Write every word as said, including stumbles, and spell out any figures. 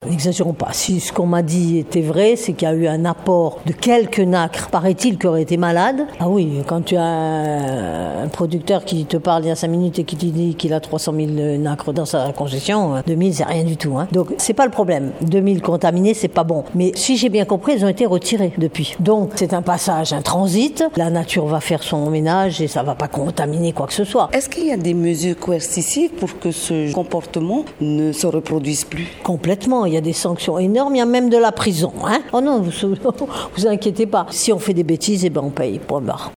n'exagérons pas. Si ce qu'on m'a dit était vrai, c'est qu'il y a eu un apport de quelques nacres, paraît-il, qui auraient été malades. Ah oui, quand tu as un, un producteur qui te parle il y a cinq minutes et qui te dit qu'il a trois cent mille nacres dans sa concession, deux mille, c'est rien du tout. Hein. Donc, c'est pas le problème. deux mille contaminés, c'est pas bon. Mais si j'ai bien compris, ils ont été retirés depuis. Donc, c'est un passage, un transit. La nature va faire son ménage et ça va pas contaminer quoi que ce soit. Est-ce qu'il y a des mesures coercitives pour que ce comportement ne se reproduise plus? Complètement. Il y a des sanctions énormes. Il y a même de la prison. Hein. Oh non, vous vous inquiétez pas. Si on fait des bêtises, eh ben on paye. Point barre.